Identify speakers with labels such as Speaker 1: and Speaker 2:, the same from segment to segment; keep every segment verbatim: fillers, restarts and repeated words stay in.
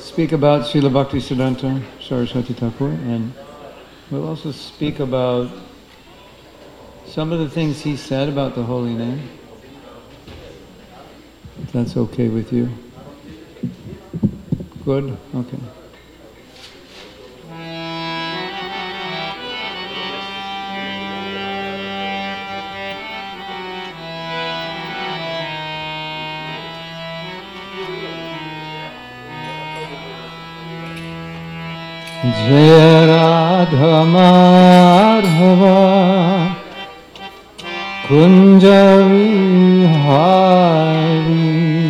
Speaker 1: speak about Srila Bhaktisiddhanta Saraswati Thakur, and we'll also speak about some of the things he said about the holy name, if that's okay with you. Good? Okay. Jaya Radha Madhava Kunja Vihari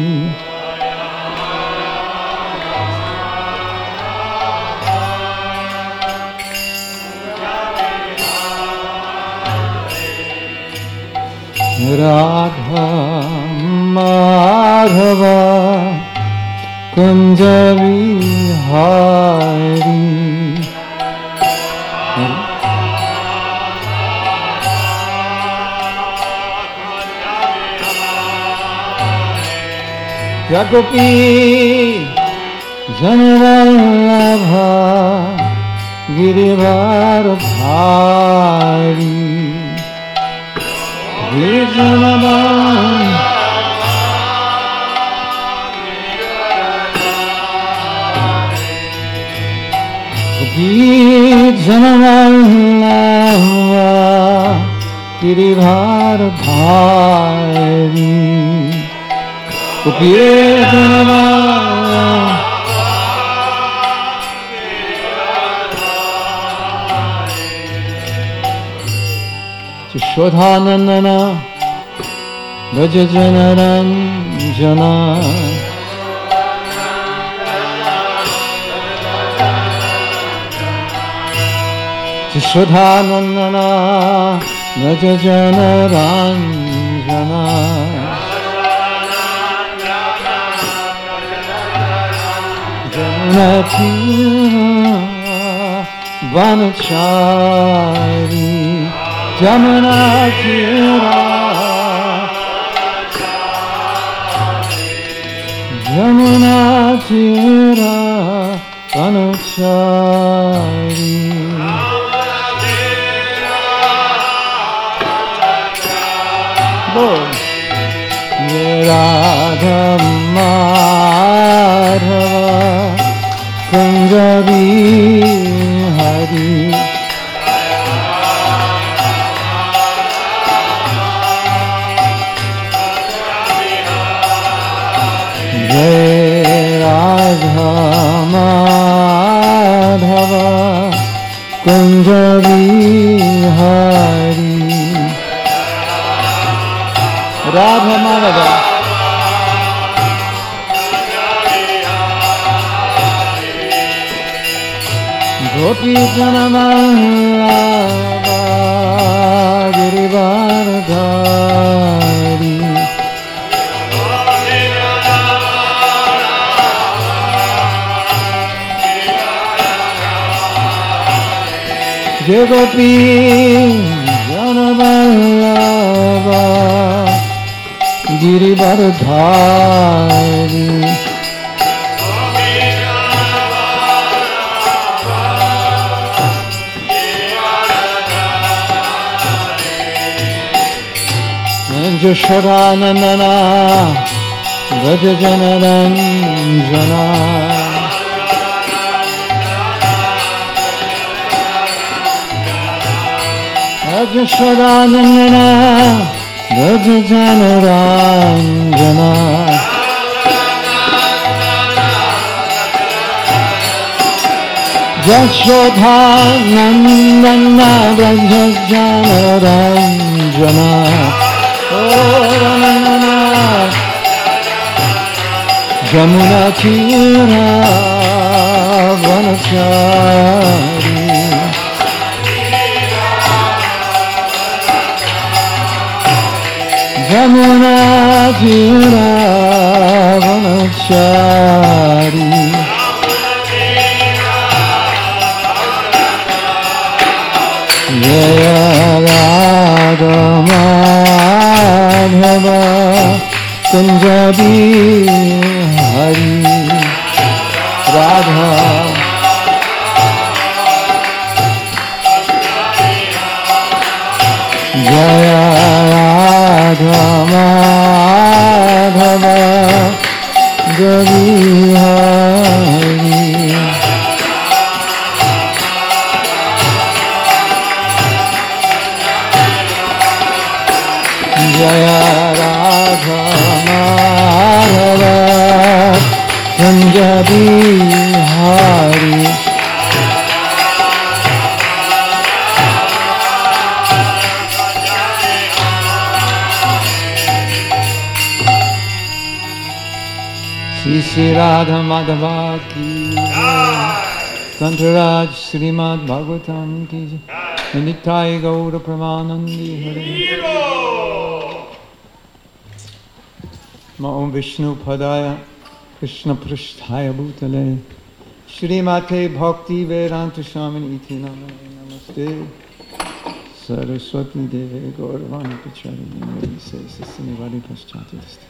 Speaker 1: Radha Madhava Kunja Vihari Jagopi Janavallabha Girivardhari Vijanavallabha Janavallabha Girivardhari Shodhanandana Vajajanaranjana Shodhanandana Vajajanaranjana Jamunatira Vanachari Jamunatira Jamunatira Vanachari Lord Radha Madhava Kunja Vihari Jai Radha Madhava Kunja Vihari Radha Madhava Gopi Janavallabha Girivardhari Jai Gopi Janavallabha Girivardhari Jashodanandana Vajajanaranjana Jashodanandana Vajajanaranjana Jashodanandana Vajajanaranjana Jamunatira Vanachari Jamunatira Vanachari Jaya Radha Madhava Kunja Vihari Radha Jaya Radha Madhava Gavi Hari Jaya Radha Madhava Punjabi Hari Shri Radha Madhava ki Kantaraj Srimad Bhagavatam ki Nittai Gaura Pramanandi Hare Om Vishnu Padaya Krishna Prasthaya Bhutale Shrimate Bhakti Vedanta Swamini Iti Namaste Saraswati Deve Gauravani Pachari Se Sasinivari Paschatiste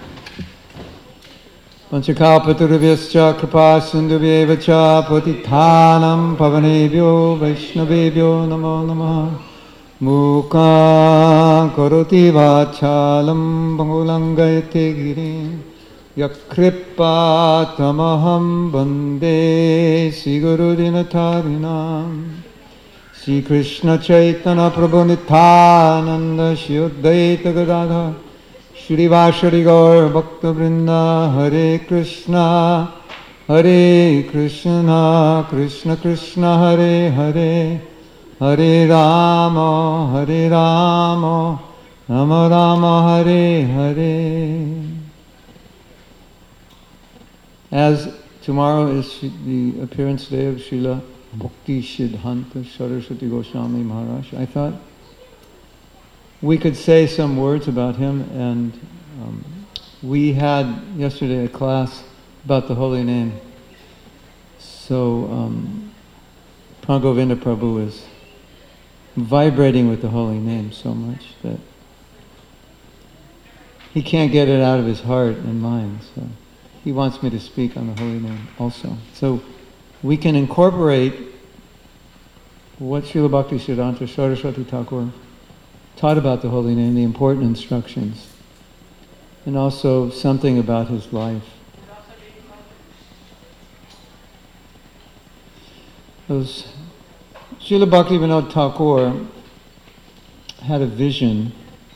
Speaker 1: Panchakalpatarubhyascha Kripa Sindhubhyevacha Patithanam Pavanebhyo Vaishnavebhyo Namo Namaha Mukha Karoti Vachalam Bangulangayate Girim Yakripa Tamaham Bande Sri Guru Dinatarinam Sri Krishna Chaitanya Prabhu Nityananda Shri Advaita Gadadhar Shri Vashari Gaur Bhakta Vrinda Hare Krishna Hare Krishna Krishna Krishna Hare Hare Hare Rama Hare Rama Rama Rama Hare Hare. As tomorrow is the appearance day of Srila Bhakti Siddhanta Saraswati Goswami Maharaj, I thought we could say some words about him, and um, we had yesterday a class about the holy name. So um, Prabhupada Prabhu is vibrating with the holy name so much that he can't get it out of his heart and mind. So he wants me to speak on the holy name also. So we can incorporate what Srila Bhakti Siddhanta Saraswati Thakur taught about the holy name, the important instructions, and also something about his life. Those, Srila Bhaktivinoda Thakur had a vision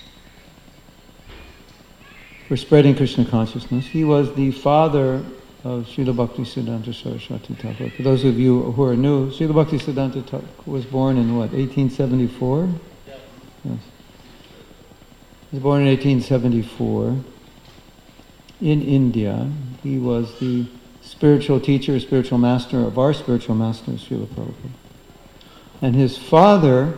Speaker 1: for spreading Krishna consciousness. He was the father of Srila Bhakti Siddhanta Saraswati Thakur. For those of you who are new, Srila Bhakti Siddhanta Thakur was born in what, eighteen seventy-four? Yes. Yes. He was born in eighteen seventy-four in India. He was the spiritual teacher, spiritual master of our spiritual master, Srila Prabhupada. And his father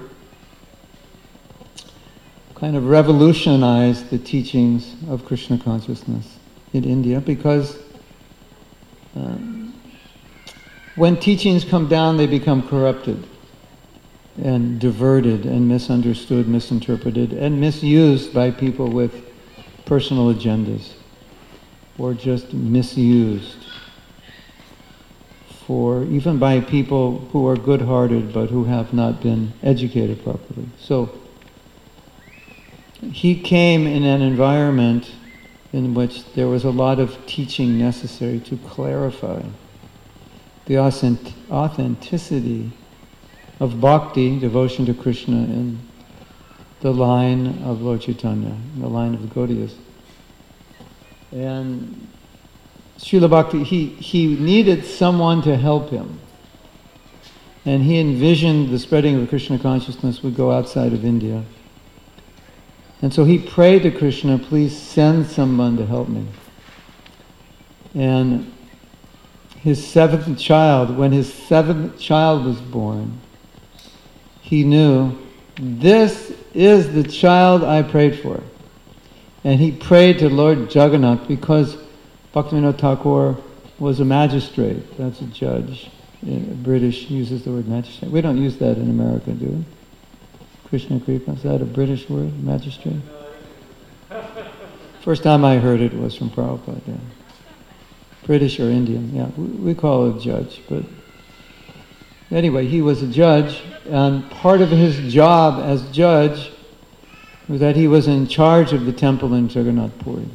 Speaker 1: kind of revolutionized the teachings of Krishna consciousness in India, because um, when teachings come down, they become corrupted and diverted and misunderstood, misinterpreted, and misused by people with personal agendas, or just misused for even by people who are good-hearted but who have not been educated properly. So he came in an environment in which there was a lot of teaching necessary to clarify the authenticity of bhakti, devotion to Krishna, in the line of Lord Chaitanya, the line of the Gaudiyas. And Srila Bhakti, he, he needed someone to help him. And he envisioned the spreading of Krishna consciousness would go outside of India. And so he prayed to Krishna, please send someone to help me. And his seventh child, when his seventh child was born, he knew, this is the child I prayed for. And he prayed to Lord Jagannath, because Bhaktivinoda Thakur was a magistrate, that's a judge. British uses the word magistrate. We don't use that in America, do we? Krishna Kripa, is that a British word, magistrate? First time I heard it was from Prabhupada, yeah. British or Indian, yeah. We, we call it a judge, but anyway, he was a judge, and part of his job as judge was that he was in charge of the temple in Jagannath Puri.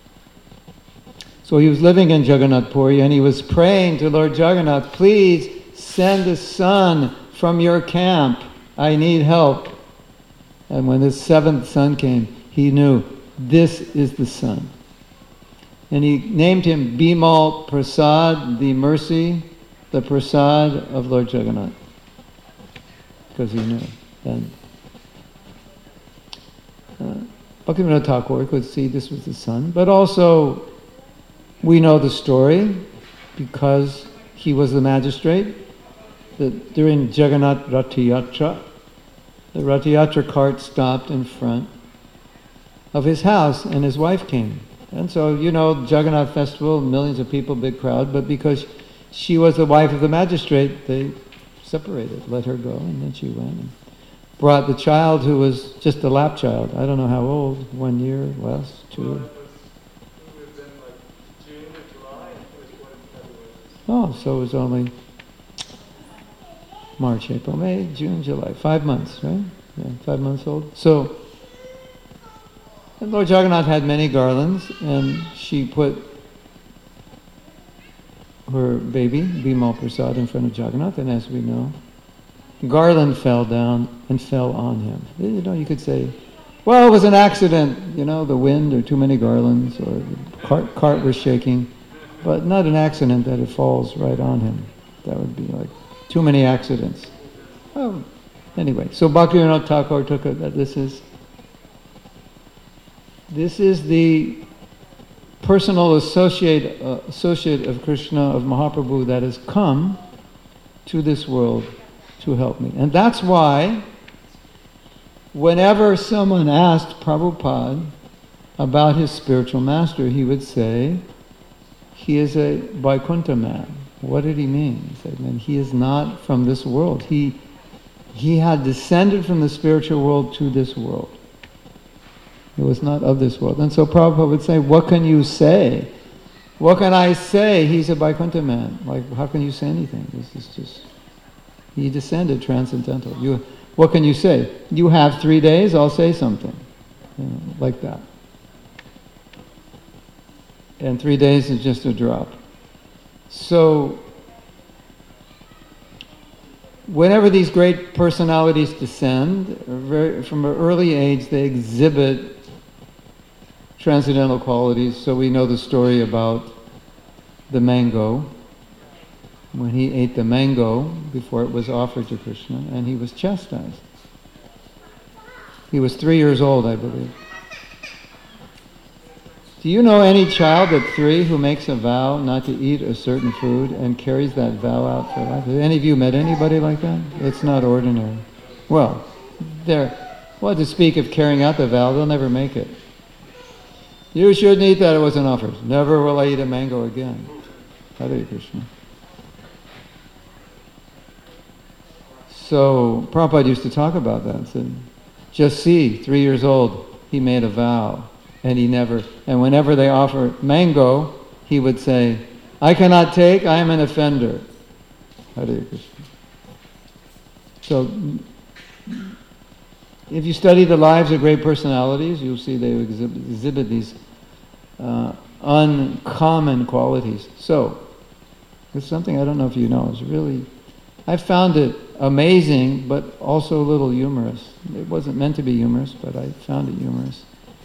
Speaker 1: So he was living in Jagannath Puri, and he was praying to Lord Jagannath, please send the sun from your camp. I need help. And when the seventh son came, he knew this is the sun. And he named him Bimal Prasad, the mercy, the prasad of Lord Jagannath. Because he knew. And uh, Bhaktivinoda Thakur could see this was the sun. But also, we know the story because he was the magistrate. That during Jagannath Ratiyatra, the Ratiyatra cart stopped in front of his house and his wife came. And so, you know, Jagannath festival, millions of people, big crowd, but because she was the wife of the magistrate, they separated, let her go, and then she went and brought the child who was just a lap child. I don't know how old, one year, less, two. Oh, so it was only March, April, May, June, July. Five months, right? Yeah, five months old. So, and Lord Jagannath had many garlands, and she put her baby, Bimal Prasad, in front of Jagannath, and as we know, garland fell down and fell on him. You know, you could say, well, it was an accident, you know, the wind or too many garlands, or the cart, cart was shaking, but not an accident that it falls right on him. That would be like too many accidents. Oh, anyway, so Bhaktivinoda Thakur took it that this is this is the personal associate uh, associate of Krishna, of Mahaprabhu, that has come to this world to help me. And that's why whenever someone asked Prabhupada about his spiritual master, he would say, he is a Vaikuntha man. What did he mean? He said, man, he is not from this world. He, he had descended from the spiritual world to this world. He was not of this world. And so Prabhupada would say, what can you say? What can I say? He's a Vaikuntha man. Like, how can you say anything? This is just, he descended transcendental. You, what can you say? You have three days, I'll say something. You know, like that. And three days is just a drop. So, whenever these great personalities descend, very, from an early age they exhibit transcendental qualities. So we know the story about the mango, when he ate the mango before it was offered to Krishna, and he was chastised. He was three years old, I believe. Do you know any child at three who makes a vow not to eat a certain food and carries that vow out for life? Have any of you met anybody like that? It's not ordinary. Well, they're, well, to speak of carrying out the vow, they'll never make it. You shouldn't eat that, it wasn't offered. Never will I eat a mango again. Hare Krishna. So, Prabhupada used to talk about that. Said, just see, three years old, he made a vow. And he never, and whenever they offer mango, he would say, I cannot take, I am an offender. Hare Krishna. So, if you study the lives of great personalities, you'll see they exhibit, exhibit these uh, uncommon qualities. So, it's something I don't know if you know. It's really, I found it amazing, but also a little humorous. It wasn't meant to be humorous, but I found it humorous.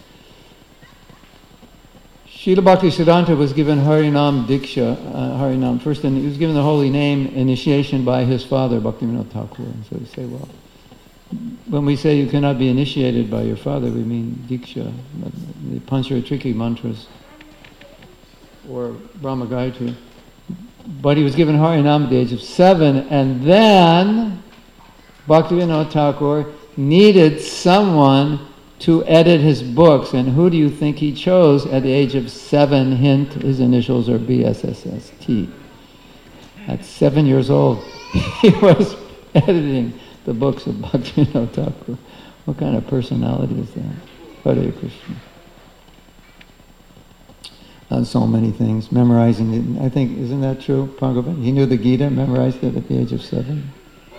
Speaker 1: Srila Bhaktisiddhanta was given Harinam Diksha, uh, Harinam first, and he was given the holy name initiation by his father, Bhaktivinoda Thakur. And so they say, well, when we say you cannot be initiated by your father, we mean Diksha, the Pancharatriki mantras, or Brahma Gayatri. But he was given Harinam at the age of seven, and then Bhaktivinoda Thakur needed someone to edit his books, and who do you think he chose at the age of seven? Hint, his initials are B S S S T. At seven years old, he was editing the books of Bhaktivinoda Thakur. What kind of personality is that? Hare Krishna. on so many things, memorizing it. I think, isn't that true, Prabhupada? He knew the Gita, memorized it at the age of seven.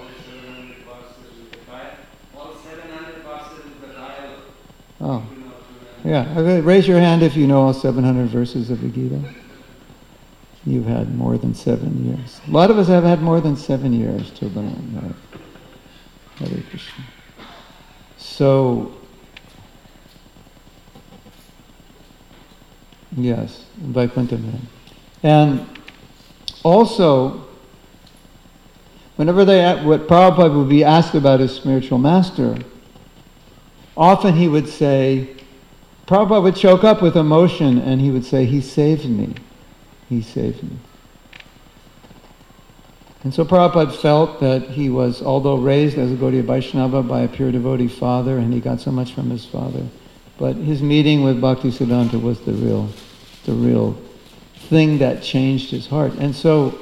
Speaker 1: Oh, yeah. Raise your hand if you know all seven hundred verses of the Gita. You've had more than seven years. A lot of us have had more than seven years to learn. Right? Hare Krishna. So, yes, Vaikuntha man. And also, whenever they, what Prabhupada would be asked about his spiritual master, often he would say, Prabhupada would choke up with emotion and he would say, he saved me. He saved me. And so Prabhupada felt that he was, although raised as a Gaudiya Vaishnava by a pure devotee father, and he got so much from his father, but his meeting with Bhaktisiddhanta was the real, the real thing that changed his heart. And so,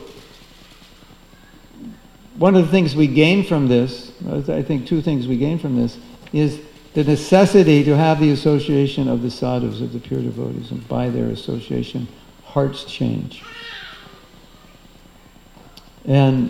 Speaker 1: one of the things we gain from this, I think two things we gain from this, is the necessity to have the association of the sadhus, of the pure devotees, and by their association, hearts change. And,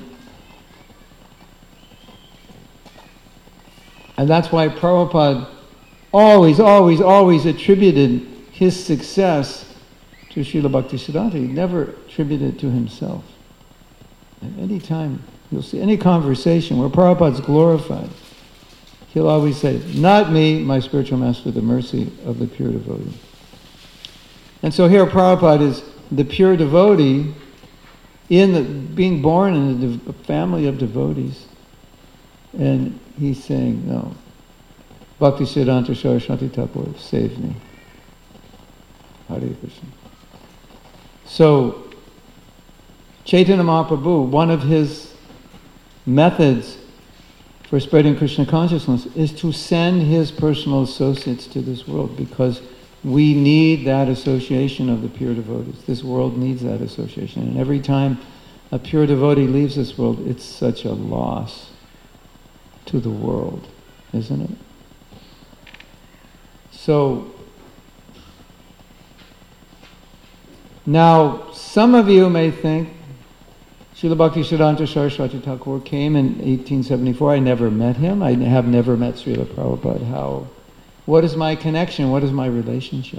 Speaker 1: and that's why Prabhupada always, always, always attributed his success to Srila Bhaktisiddhanta. He never attributed it to himself. At any time, you'll see any conversation where Prabhupada's glorified, he'll always say, not me, my spiritual master, the mercy of the pure devotee. And so here Prabhupada is the pure devotee in the, being born in a family of devotees. And he's saying, no, Bhaktisiddhanta Saraswati Thakur saved me. Hare Krishna. So, Chaitanya Mahaprabhu, one of his methods for spreading Krishna consciousness is to send his personal associates to this world, because we need that association of the pure devotees. This world needs that association. And every time a pure devotee leaves this world, it's such a loss to the world, isn't it? So, now, some of you may think, Srila Bhaktisiddhanta Saraswati Thakur came in eighteen seventy-four. I never met him. I have never met Srila Prabhupada. How? What is my connection? What is my relationship?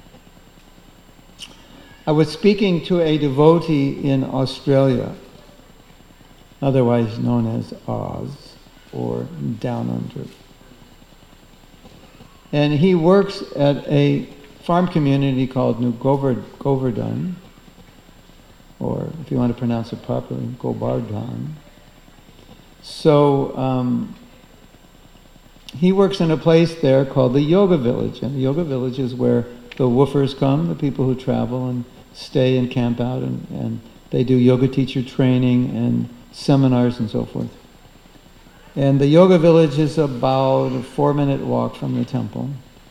Speaker 1: I was speaking to a devotee in Australia, otherwise known as Oz, or Down Under. And he works at a farm community called New Govardhan, or if you want to pronounce it properly, Govardhan. So um, he works in a place there called the Yoga Village, and the Yoga Village is where the woofers come, the people who travel and stay and camp out, and, and they do yoga teacher training and seminars and so forth. And the Yoga Village is about a four-minute walk from the temple.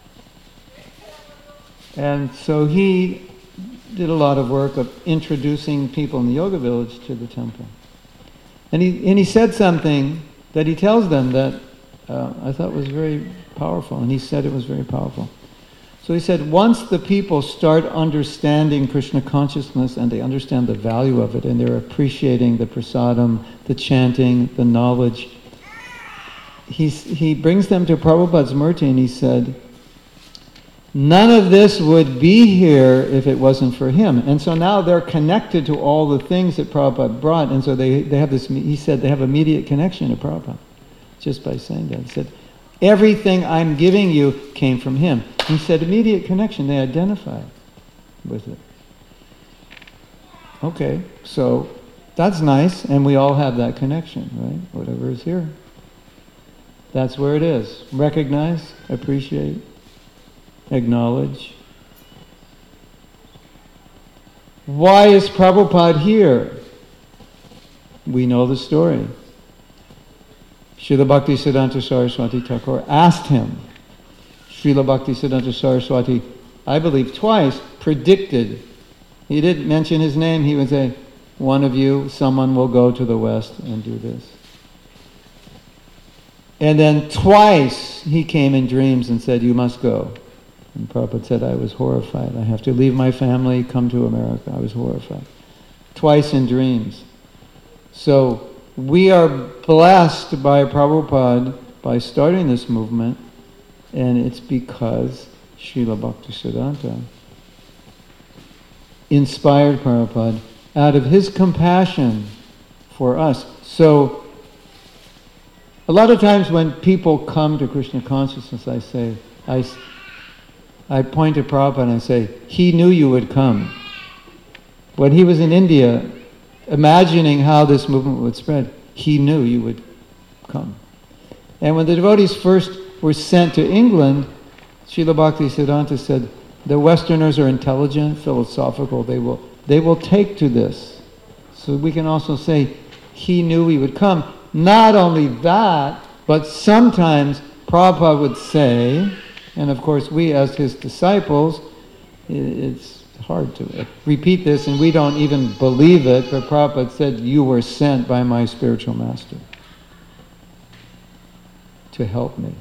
Speaker 1: And so he did a lot of work of introducing people in the Yoga Village to the temple. And he, and he said something that he tells them that uh, I thought was very powerful, and he said it was very powerful. So he said, once the people start understanding Krishna consciousness and they understand the value of it, and they're appreciating the prasadam, the chanting, the knowledge, he's, he brings them to Prabhupada's murti, and he said, none of this would be here if it wasn't for him. And so now they're connected to all the things that Prabhupada brought, and so they, they have this, he said, they have immediate connection to Prabhupada, just by saying that. He said, everything I'm giving you came from him. He said, immediate connection, they identify with it. Okay, so that's nice, and we all have that connection, right? Whatever is here. That's where it is. Recognize, appreciate, acknowledge. Why is Prabhupada here? We know the story. Srila Bhaktisiddhanta Saraswati Thakur asked him. Srila Bhaktisiddhanta Saraswati, I believe twice, predicted. He didn't mention his name. He would say, one of you, someone will go to the West and do this. And then twice he came in dreams and said, you must go. And Prabhupada said, I was horrified. I have to leave my family, come to America. I was horrified. Twice in dreams. So we are blessed by Prabhupada by starting this movement, and it's because Srila Bhaktisiddhanta inspired Prabhupada out of his compassion for us. So a lot of times when people come to Krishna consciousness, I say, I, I point to Prabhupada and I say, he knew you would come. When he was in India, imagining how this movement would spread, he knew you would come. And when the devotees first were sent to England, Srila Bhaktisiddhanta said, the Westerners are intelligent, philosophical, they will, they will take to this. So we can also say, he knew we would come. Not only that, but sometimes Prabhupada would say, and of course we as his disciples, it's hard to repeat this and we don't even believe it, but Prabhupada said, you were sent by my spiritual master to help me.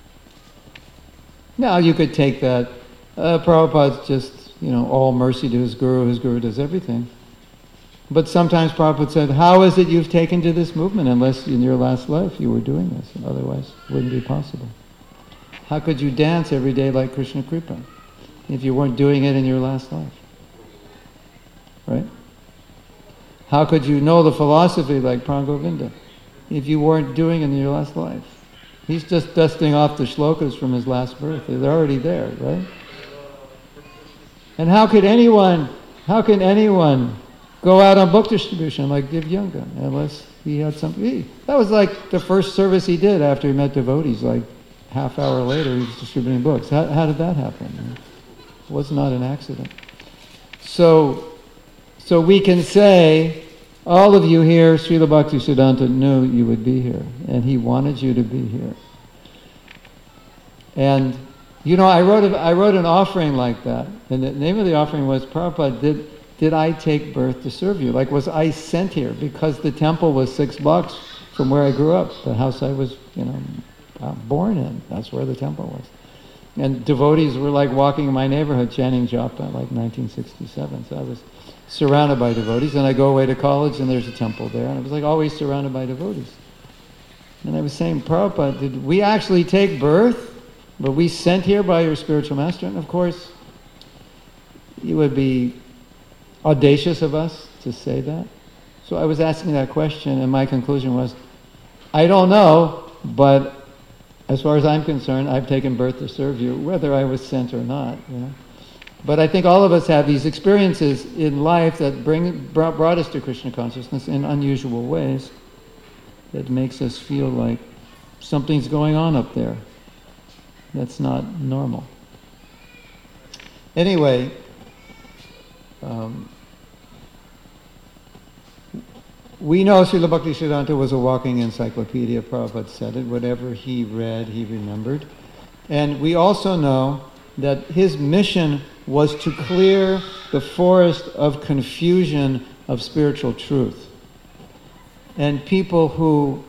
Speaker 1: Now you could take that, uh, Prabhupada's just, you know, all mercy to his guru, his guru does everything. But sometimes Prabhupada said, how is it you've taken to this movement unless in your last life you were doing this? Otherwise it wouldn't be possible. How could you dance every day like Krishna Kripa if you weren't doing it in your last life? Right? How could you know the philosophy like Prangovinda if you weren't doing it in your last life? He's just dusting off the shlokas from his last birth. They're already there, right? And how could anyone, how can anyone go out on book distribution like Divyanga unless he had something? He, that was like the first service he did after he met devotees. Like half hour later he was distributing books. How, how did that happen? It was not an accident. So, so we can say, all of you here, Srila Bhaktisiddhanta knew you would be here, and he wanted you to be here. And, you know, I wrote a, I wrote an offering like that, and the name of the offering was, Prabhupada, did, did I take birth to serve you? Like, was I sent here? Because the temple was six blocks from where I grew up, the house I was, you know, born in. That's where the temple was. And devotees were like walking in my neighborhood chanting japa, like nineteen sixty-seven. So I was surrounded by devotees, and I go away to college and there's a temple there, and I was like always surrounded by devotees. And I was saying, Prabhupada, did we actually take birth? Were we sent here by your spiritual master? And of course, it would be audacious of us to say that. So I was asking that question, and my conclusion was, I don't know, but as far as I'm concerned, I've taken birth to serve you, whether I was sent or not, you know. But I think all of us have these experiences in life that bring brought, brought us to Krishna consciousness in unusual ways that makes us feel like something's going on up there that's not normal. Anyway, um, we know Srila Bhaktisiddhanta was a walking encyclopedia. Prabhupada said it. Whatever he read, he remembered. And we also know that his mission was to clear the forest of confusion of spiritual truth. And people who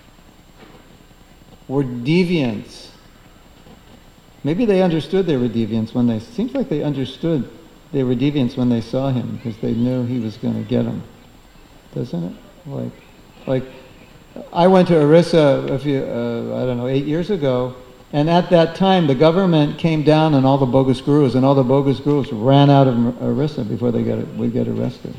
Speaker 1: were deviants, maybe they understood they were deviants when they, seems like they understood they were deviants when they saw him because they knew he was going to get them. Doesn't it? Like, like I went to Orissa a few, uh, I don't know, eight years ago, and at that time the government came down on all the bogus gurus, and all the bogus gurus ran out of Orissa before they got would get arrested.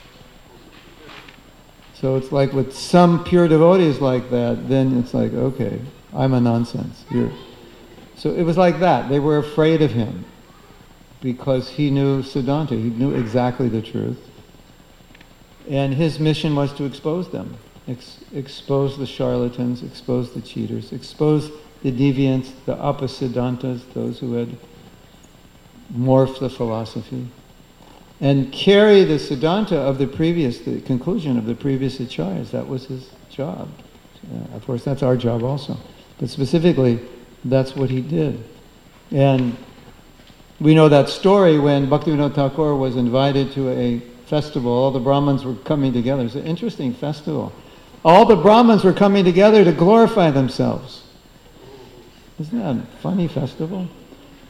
Speaker 1: So it's like with some pure devotees like that, then it's like, okay, I'm a nonsense. You're. So it was like that. They were afraid of him because he knew Siddhanta. He knew exactly the truth. And his mission was to expose them, Ex- expose the charlatans, expose the cheaters, expose the deviants, the apasiddhantas, those who had morphed the philosophy, and carry the siddhanta of the previous, the conclusion of the previous acharyas. That was his job. Uh, of course, that's our job also. But specifically, that's what he did. And we know that story when Bhaktivinoda Thakur was invited to a festival. All the Brahmins were coming together. It's an interesting festival. All the Brahmins were coming together to glorify themselves. Isn't that a funny festival?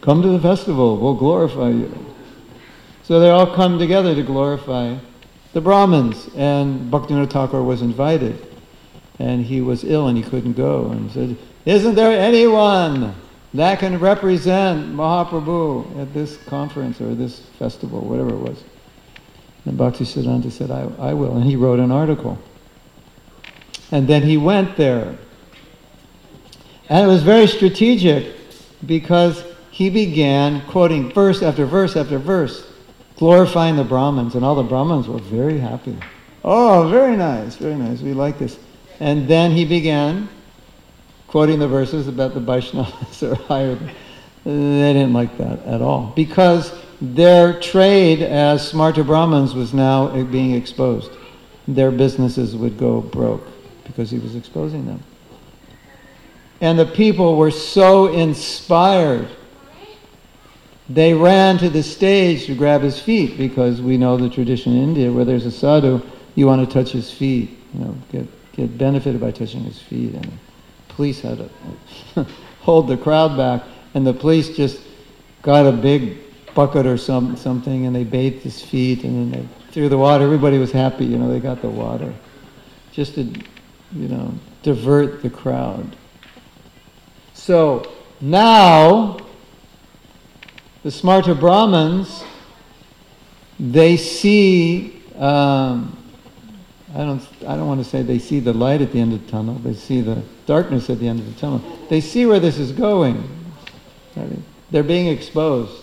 Speaker 1: come to the festival, we'll glorify you. So they all come together to glorify the Brahmins, and Bhaktivinoda Thakur was invited, and he was ill and he couldn't go, and said, isn't there anyone that can represent Mahaprabhu at this conference or this festival, whatever it was? And Bhaktisiddhanta said, I, I will, and he wrote an article. And then he went there. And it was very strategic because he began quoting verse after verse after verse, glorifying the Brahmins, and all the Brahmins were very happy. Oh, very nice, very nice, we like this. And then he began quoting the verses about the Vaishnavas or higher. They didn't like that at all, because their trade as Smarta Brahmins was now being exposed. Their businesses would go broke because he was exposing them. And the people were so inspired, they ran to the stage to grab his feet, because we know the tradition in India where there's a sadhu, you want to touch his feet, you know, get get benefited by touching his feet. And the police had to hold the crowd back, and the police just got a big bucket or some something, and they bathed his feet, and then they threw the water. Everybody was happy, you know, they got the water, just to, you know, divert the crowd. So now the Smarta Brahmins, they see, um, I don't, I don't want to say they see the light at the end of the tunnel, they see the darkness at the end of the tunnel. They see where this is going. They're being exposed.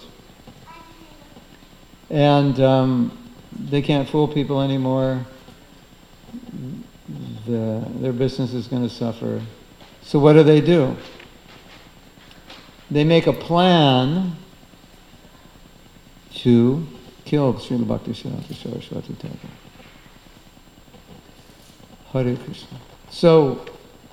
Speaker 1: And um, they can't fool people anymore. The, their business is going to suffer. So what do they do? They make a plan to kill Srila Bhaktisiddhanta Saraswati Thakur. Hare Krishna. So,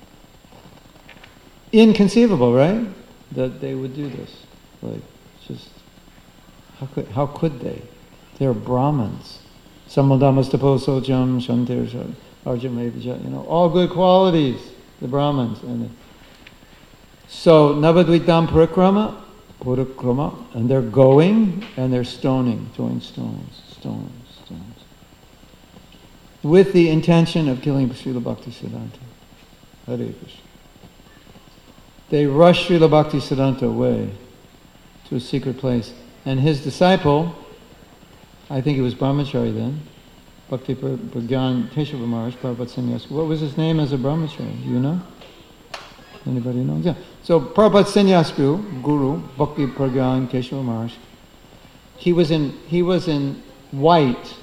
Speaker 1: inconceivable, right? That they would do this. Like, just, how could, how could they? They're Brahmins. Sammadhamastapasojam Shantir Arjamevija, you know, all good qualities, the Brahmins. And so, Navadvitam Parikrama, Parikrama, and they're going and they're stoning, throwing stones, stones, stones, with the intention of killing Srila Bhaktisiddhanta. Hare Krishna. They rushed Srila Bhaktisiddhanta away to a secret place, and his disciple, I think he was Brahmachari then, Bhakti Pragyan Keshava Maharaj, Prabhupada Sannyas. What was his name as a Brahmachari? Do you know? Anybody know? Yeah. So Prabhupada Sannyas Guru, Bhakti Pragyan Keshava Maharaj, he was in he was in white.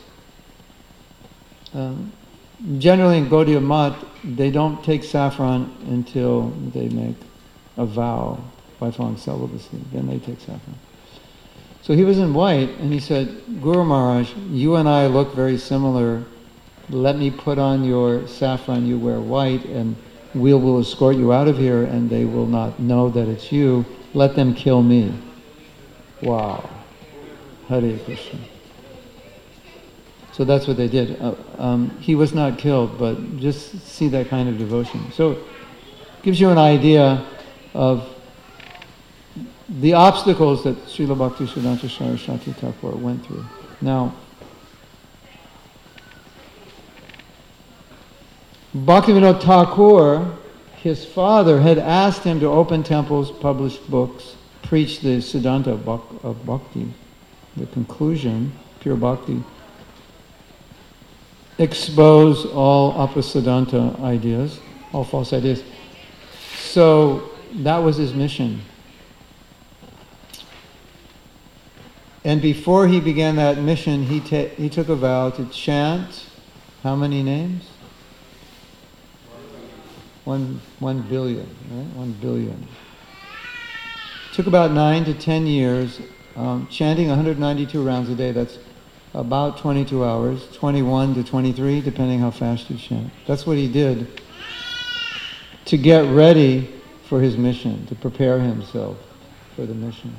Speaker 1: Um, generally in Gaudiya Math, they don't take saffron until they make a vow, lifelong celibacy. Then they take saffron. So he was in white, and he said, Guru Maharaj, you and I look very similar. Let me put on your saffron, you wear white, and we will escort you out of here, and they will not know that it's you. Let them kill me. Wow. Hare Krishna. So that's what they did. Uh, um, he was not killed, but just see that kind of devotion. So it gives you an idea of the obstacles that Srila Bhaktisiddhanta Saraswati Thakur went through. Now, Bhaktivinoda Thakur, his father, had asked him to open temples, publish books, preach the Siddhanta of Bhakti, the conclusion, pure Bhakti, expose all apasiddhanta ideas, all false ideas. So that was his mission. And before he began that mission, he, ta- he took a vow to chant how many names? One, one billion, right? One billion. Took about nine to ten years, um, chanting one hundred ninety-two rounds a day. That's about twenty-two hours, twenty-one to twenty-three, depending how fast you chant. That's what he did to get ready for his mission, to prepare himself for the mission.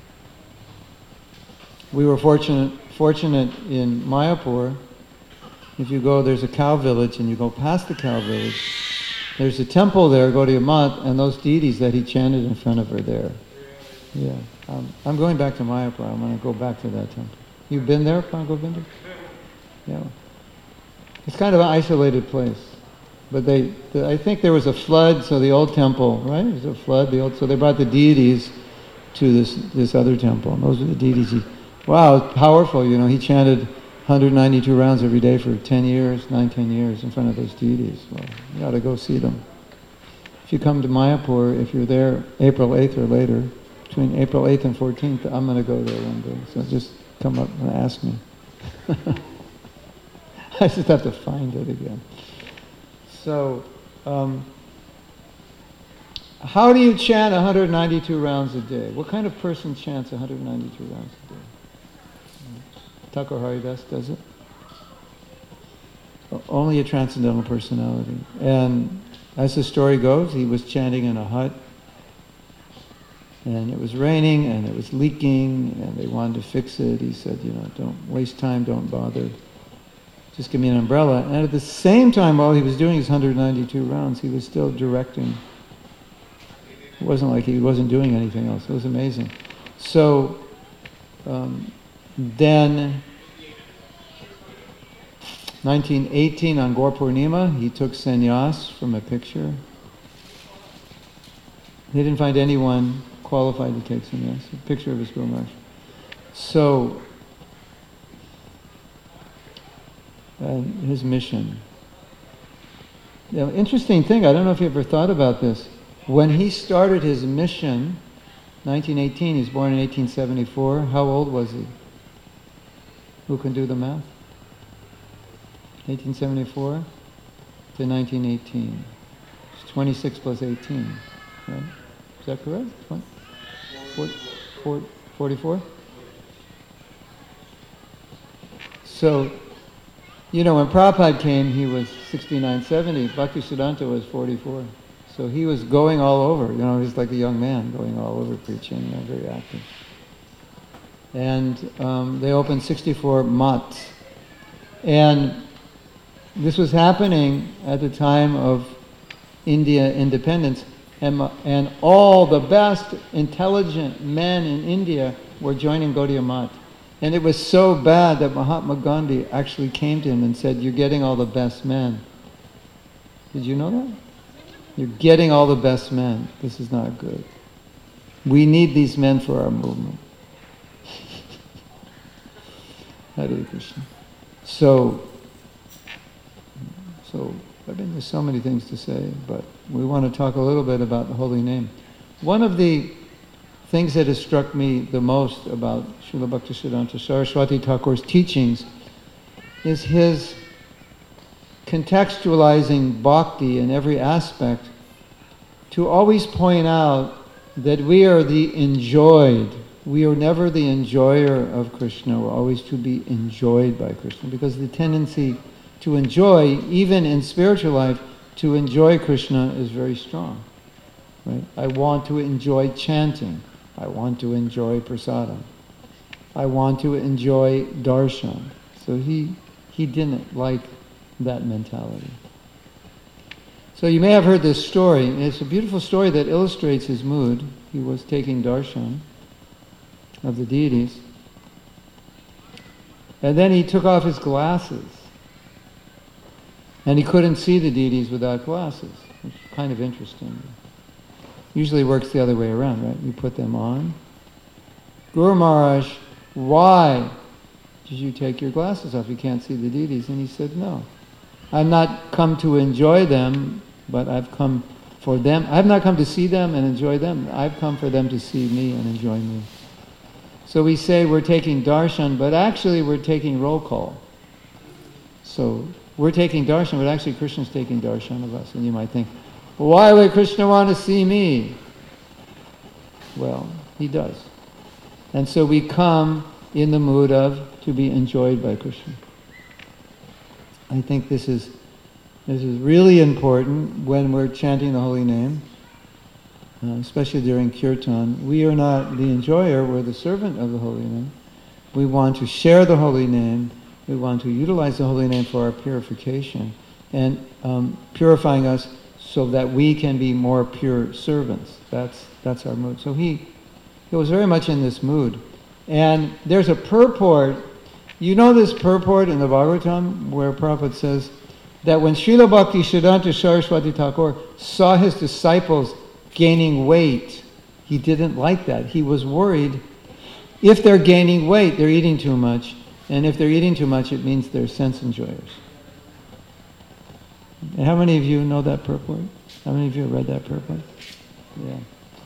Speaker 1: We were fortunate, fortunate in Mayapur. If you go, there's a cow village, and you go past the cow village, there's a temple there, Gaudiya Math, and those deities that he chanted in front of are there. Yeah. Um, I'm going back to Mayapur. I'm going to go back to that temple. You've been there, Pangovinda? Yeah. It's kind of an isolated place. But they, the, I think there was a flood, so the old temple, right? There was a flood, the old, so they brought the deities to this this other temple. And those are the deities. He, wow, powerful, you know. He chanted one hundred ninety-two rounds every day for ten years, nine, ten years in front of those deities. Well, you ought to go see them. If you come to Mayapur, if you're there April eighth or later, between April eighth and fourteenth, I'm going to go there one day. So just come up and ask me. I just have to find it again. So, um, how do you chant one hundred ninety-two rounds a day? What kind of person chants one hundred ninety-two rounds a day? Thakur Haridas does it. Only a transcendental personality. And as the story goes, he was chanting in a hut, and it was raining, and it was leaking, and they wanted to fix it. He said, you know, don't waste time, don't bother. Just give me an umbrella. And at the same time, while he was doing his one hundred ninety-two rounds, he was still directing. It wasn't like he wasn't doing anything else. It was amazing. So um, then, nineteen eighteen on Gaur Purnima, he took sannyas from a picture. He didn't find anyone qualified to take sannyas. A picture of his Guru Maharaj. So, and his mission. You know, interesting thing, I don't know if you ever thought about this. When he started his mission, nineteen eighteen, he was born in eighteen seventy-four, how old was he? Who can do the math? eighteen seventy-four to nineteen eighteen. It's twenty-six plus eighteen, right? Is that correct? forty-four? So, you know, when Prabhupada came, he was sixty-nine, seventy. Bhaktisiddhanta was forty-four. So he was going all over. You know, he's like a young man going all over preaching, you know, very active. And um, they opened sixty-four mats. And this was happening at the time of India independence. And, and all the best intelligent men in India were joining Gaudiya Math. And it was so bad that Mahatma Gandhi actually came to him and said, you're getting all the best men. Did you know that? You're getting all the best men. This is not good. We need these men for our movement. Hare Krishna. So, so, I mean, there's so many things to say, but we want to talk a little bit about the holy name. One of the things that has struck me the most about Srila Bhaktisiddhanta Saraswati Thakur's teachings is his contextualizing bhakti in every aspect to always point out that we are the enjoyed. We are never the enjoyer of Krishna. We're always to be enjoyed by Krishna, because the tendency to enjoy, even in spiritual life, to enjoy Krishna is very strong. Right? I want to enjoy chanting. I want to enjoy prasadam. I want to enjoy darshan. So he he didn't like that mentality. So you may have heard this story. It's a beautiful story that illustrates his mood. He was taking darshan of the deities. And then he took off his glasses. And he couldn't see the deities without glasses, which is kind of interesting. Usually works the other way around, right? You put them on. Guru Maharaj, why did you take your glasses off? You can't see the deities. And he said, no. I've not come to enjoy them, but I've come for them. I've not come to see them and enjoy them. I've come for them to see me and enjoy me. So we say we're taking darshan, but actually we're taking roll call. So we're taking darshan, but actually Krishna's taking darshan of us. And you might think, well, why would Krishna want to see me? Well, he does. And so we come in the mood of to be enjoyed by Krishna. I think this is this is really important when we're chanting the holy name, uh, especially during kirtan. We are not the enjoyer, we're the servant of the holy name. We want to share the holy name. We want to utilize the holy name for our purification and um, purifying us so that we can be more pure servants. That's that's our mood. So he he was very much in this mood. And there's a purport, you know this purport in the Bhagavatam where Prabhupada says that when Srila Bhakti Siddhanta Saraswati Thakur saw his disciples gaining weight, he didn't like that. He was worried, if they're gaining weight, they're eating too much. And if they're eating too much, it means they're sense enjoyers. And how many of you know that purport? How many of you have read that purport? Yeah.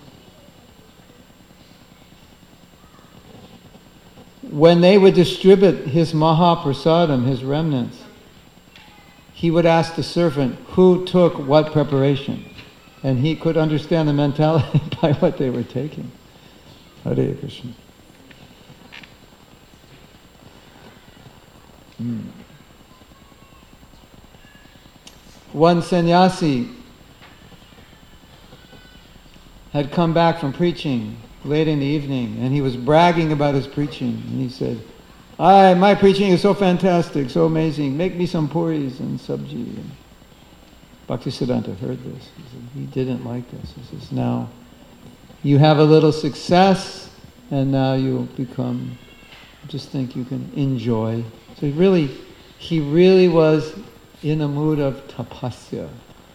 Speaker 1: When they would distribute his Mahaprasadam, his remnants, he would ask the servant who took what preparation. And he could understand the mentality by what they were taking. Hare Krishna. Hmm. One sannyasi had come back from preaching late in the evening, and he was bragging about his preaching. And he said, "I, my preaching is so fantastic, so amazing. Make me some puris and sabji." And Bhaktisiddhanta heard this. He said, he didn't like this. He says, "Now, you have a little success, and now you become, just think you can enjoy." So he really, he really was in a mood of tapasya.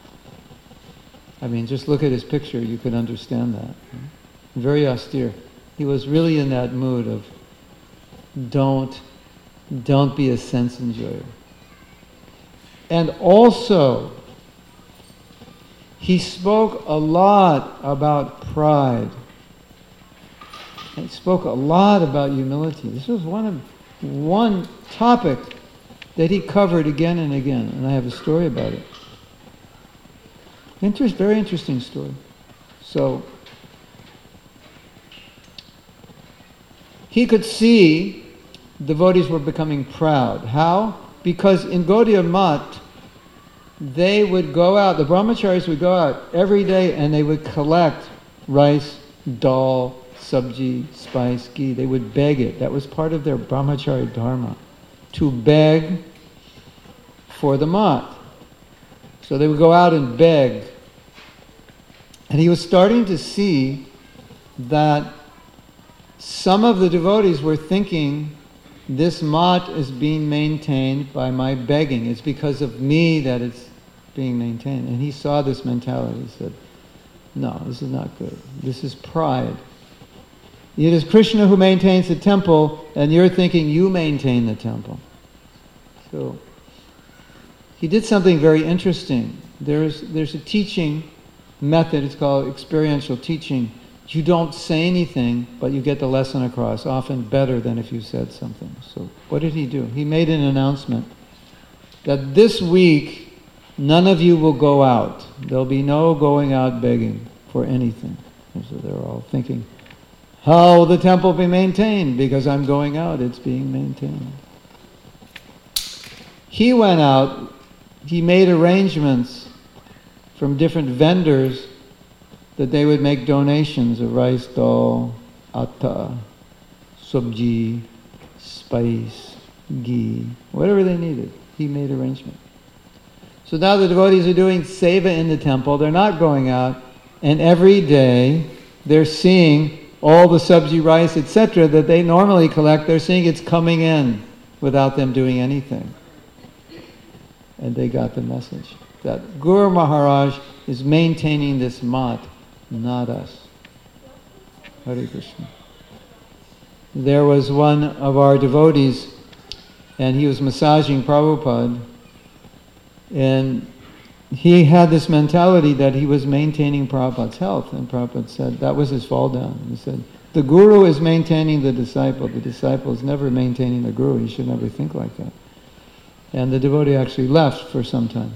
Speaker 1: I mean, just look at his picture, you can understand that. Very austere. He was really in that mood of don't, don't be a sense enjoyer. And also, he spoke a lot about pride. He spoke a lot about humility. This was one of one topic that he covered again and again, and I have a story about it. Interest, very interesting story. So, he could see devotees were becoming proud. How? Because in Gaudiya Math, they would go out, the brahmacharis would go out every day and they would collect rice, dal, sabji, spice, ghee. They would beg it. That was part of their brahmachari dharma, to beg for the math. So they would go out and beg. And he was starting to see that some of the devotees were thinking, this mat is being maintained by my begging. It's because of me that it's being maintained. And he saw this mentality. He said, no, this is not good. This is pride. It is Krishna who maintains the temple, and you're thinking you maintain the temple. So he did something very interesting. There's, there's a teaching method, it's called experiential teaching. You don't say anything, but you get the lesson across, often better than if you said something. So what did he do? He made an announcement that this week, none of you will go out. There'll be no going out begging for anything. And so they're all thinking, how will the temple be maintained? Because I'm going out, it's being maintained. He went out, he made arrangements from different vendors that they would make donations of rice, dal, atta, sabji, spice, ghee, whatever they needed. He made arrangement. So now the devotees are doing seva in the temple. They're not going out, and every day they're seeing all the sabji, rice, et cetera that they normally collect. They're seeing it's coming in without them doing anything. And they got the message that Guru Maharaj is maintaining this mat, not us. Hare Krishna. There was one of our devotees, and he was massaging Prabhupada, and he had this mentality that he was maintaining Prabhupada's health, and Prabhupada said, that was his fall down. He said, the Guru is maintaining the disciple, the disciple is never maintaining the Guru, he should never think like that. And the devotee actually left for some time.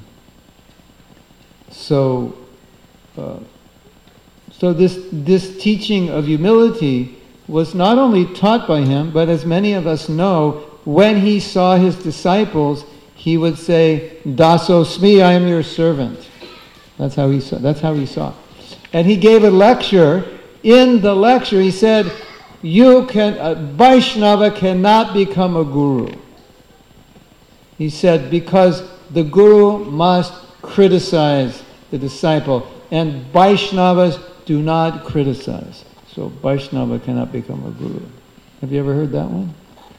Speaker 1: So, uh, so this, this teaching of humility was not only taught by him, but as many of us know, when he saw his disciples, he would say, Dasosmi, I am your servant. That's how he saw. That's how he saw. And he gave a lecture. In the lecture, he said, "You can, a Vaishnava cannot become a guru." He said, because the guru must criticize the disciple, and Vaishnavas do not criticize. So Vaishnava cannot become a guru. Have you ever heard that one?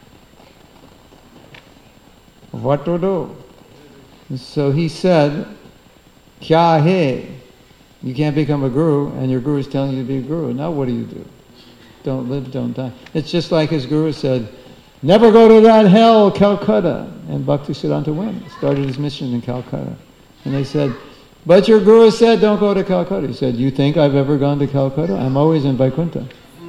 Speaker 1: What to do? So he said, Kya hai? You can't become a guru, and your guru is telling you to be a guru. Now what do you do? Don't live, don't die. It's just like his guru said, never go to that hell, Calcutta. And Bhaktisiddhanta went, started his mission in Calcutta. And they said, but your guru said don't go to Calcutta. He said, you think I've ever gone to Calcutta? I'm always in Vaikuntha.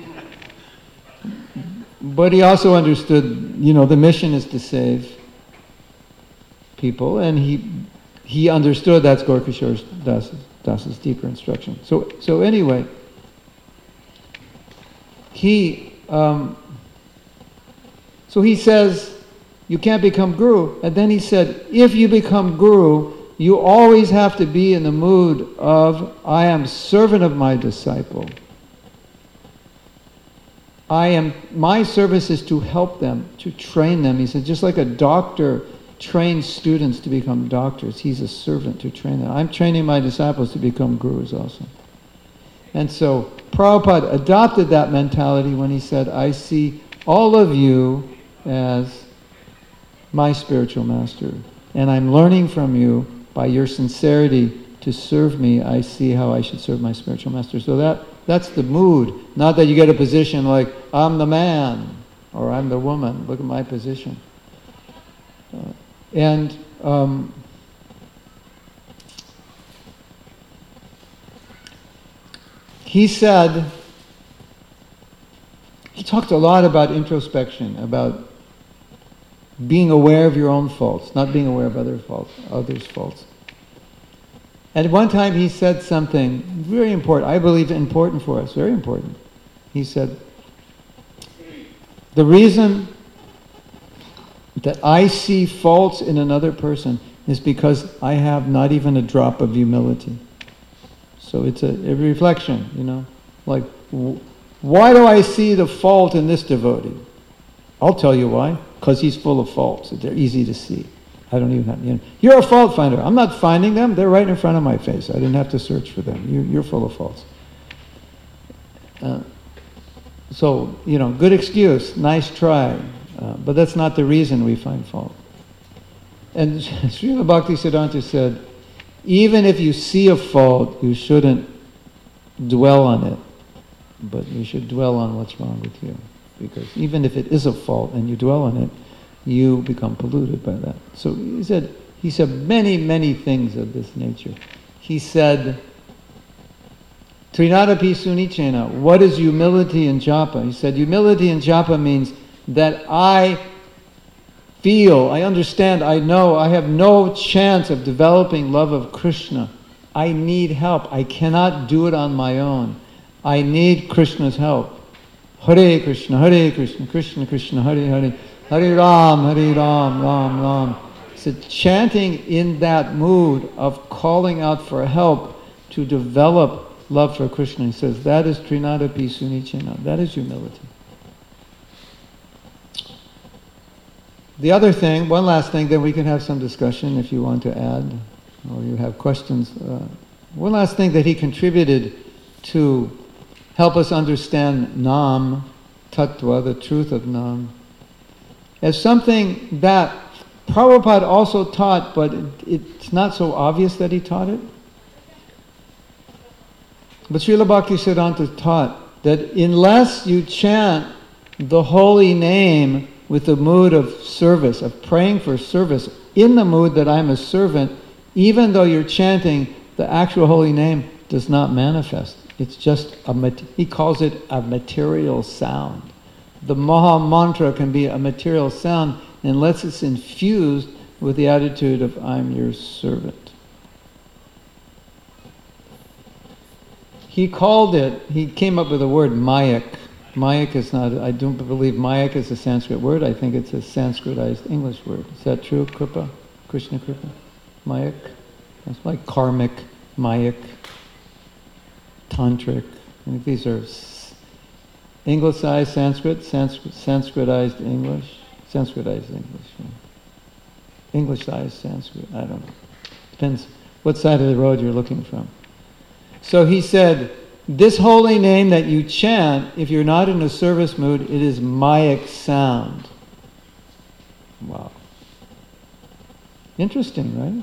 Speaker 1: But he also understood, you know, the mission is to save people, and he he understood that's Gorkishore Das's, Das's deeper instruction. So so anyway, he um, so he says you can't become guru, and then he said if you become guru, you always have to be in the mood of I am servant of my disciple. I am, my service is to help them, to train them. He said, just like a doctor trains students to become doctors, he's a servant to train them. I'm training my disciples to become gurus also. And so Prabhupada adopted that mentality when he said, I see all of you as my spiritual master, and I'm learning from you by your sincerity to serve me. I see how I should serve my spiritual master. So that That's the mood. Not that you get a position like, I'm the man, or I'm the woman, look at my position. Uh, and um, he said, he talked a lot about introspection, about being aware of your own faults, not being aware of other faults, others' faults. At one time he said something very important, I believe important for us, very important. He said, the reason that I see faults in another person is because I have not even a drop of humility. So it's a, a reflection, you know, like, w- why do I see the fault in this devotee? I'll tell you why, because he's full of faults, they're easy to see. I don't even have, you know, you're a fault finder. I'm not finding them, they're right in front of my face. I didn't have to search for them. You, you're full of faults. Uh, so, you know, good excuse, nice try, uh, but that's not the reason we find fault. And Srila Bhaktisiddhanta said, even if you see a fault, you shouldn't dwell on it, but you should dwell on what's wrong with you. Because even if it is a fault and you dwell on it, you become polluted by that. So he said, he said many, many things of this nature. He said, Trinadapi Sunichena, what is humility in japa? He said, humility in japa means that I feel, I understand, I know, I have no chance of developing love of Krishna. I need help. I cannot do it on my own. I need Krishna's help. Hare Krishna, Hare Krishna, Krishna Krishna, Hare Hare, Hare Ram, Hare Ram, Ram Ram. So chanting in that mood of calling out for help to develop love for Krishna. He says that is Trinadapi Sunichena. That is humility. The other thing, one last thing, then we can have some discussion if you want to add, or you have questions. Uh, one last thing that he contributed to help us understand Nam, Tattva, the truth of Nam, as something that Prabhupada also taught, but it, it's not so obvious that he taught it. But Srila Bhaktisiddhanta taught that unless you chant the holy name with the mood of service, of praying for service, in the mood that I'm a servant, even though you're chanting, the actual holy name does not manifest. It's just a, he calls it a material sound. The Maha Mantra can be a material sound unless it's infused with the attitude of I'm your servant. He called it, he came up with the word mayak. Mayak is not, I don't believe mayak is a Sanskrit word, I think it's a Sanskritized English word. Is that true, Kripa? Krishna Kripa? Mayak? That's like karmic, mayak, tantric. I think these are Anglicized Sanskrit, Sanskrit, Sanskritized English, Sanskritized English, yeah. Englishized Sanskrit, I don't know. Depends what side of the road you're looking from. So he said, this holy name that you chant, if you're not in a service mood, it is Mayic sound. Wow. Interesting, right?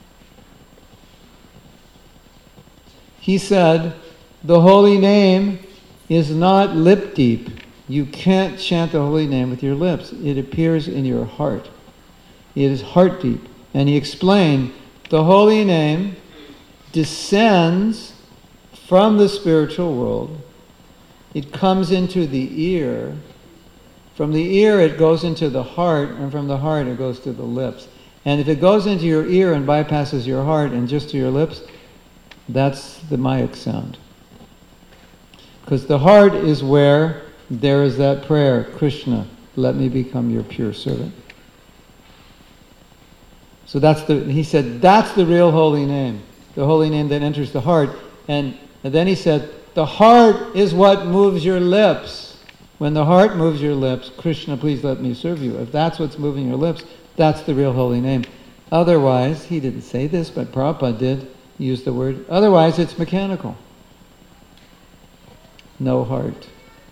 Speaker 1: He said, the holy name is not lip deep. You can't chant the holy name with your lips. It appears in your heart. It is heart deep. And he explained, the holy name descends from the spiritual world. It comes into the ear. From the ear it goes into the heart, and from the heart it goes to the lips. And if it goes into your ear and bypasses your heart and just to your lips, that's the Mayic sound. Because the heart is where there is that prayer, Krishna, let me become your pure servant. So that's the, he said, that's the real holy name. The holy name that enters the heart. And, and then he said, the heart is what moves your lips. When the heart moves your lips, Krishna, please let me serve you. If that's what's moving your lips, that's the real holy name. Otherwise, he didn't say this, but Prabhupada did use the word, otherwise it's mechanical. No heart.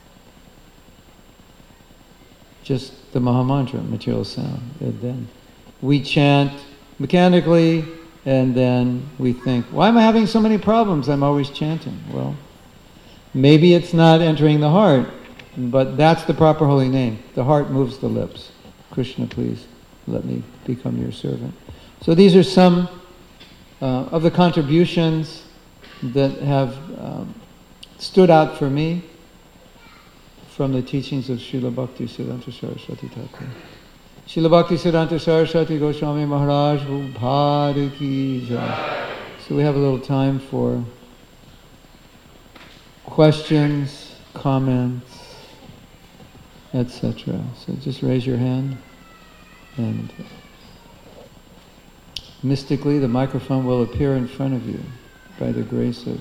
Speaker 1: Just the Mahamantra, material sound. And then we chant mechanically, and then we think, why am I having so many problems? I'm always chanting. Well, maybe it's not entering the heart, but that's the proper holy name. The heart moves the lips. Krishna, please let me become your servant. So these are some uh, of the contributions that have um, stood out for me from the teachings of Srila Bhaktisiddhanta Saraswati Thakur. Srila Bhaktisiddhanta Saraswati Goswami Maharaj Bhari Ki Jai. So we have a little time for questions, comments, et cetera. So just raise your hand, and mystically the microphone will appear in front of you by the grace of...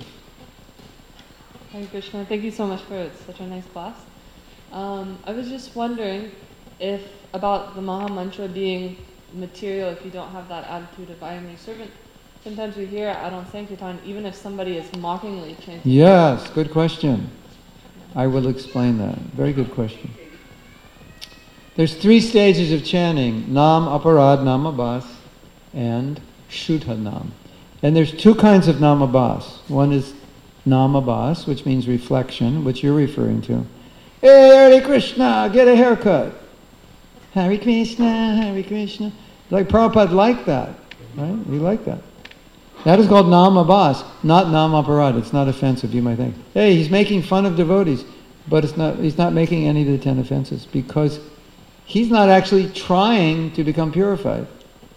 Speaker 2: Hare Krishna, thank you so much for such a nice class. Um, I was just wondering if about the Maha Mantra being material, if you don't have that attitude of I am your servant. Sometimes we hear at Adon Sankirtan, even if somebody is mockingly chanting.
Speaker 1: Yes, good question. I will explain that. Very good question. There's three stages of chanting: Nam, Aparad, Namabhas, and Shuddha Nam. And there's two kinds of Namabhas. One is Namabhas, which means reflection, which you're referring to. Hey, Hare Krishna, get a haircut. Hare Krishna, Hare Krishna. Like Prabhupada liked that, right? We like that. That is called Namabhas, not Namaparad. It's not offensive, you might think. Hey, he's making fun of devotees, but it's not. He's not making any of the ten offenses because he's not actually trying to become purified.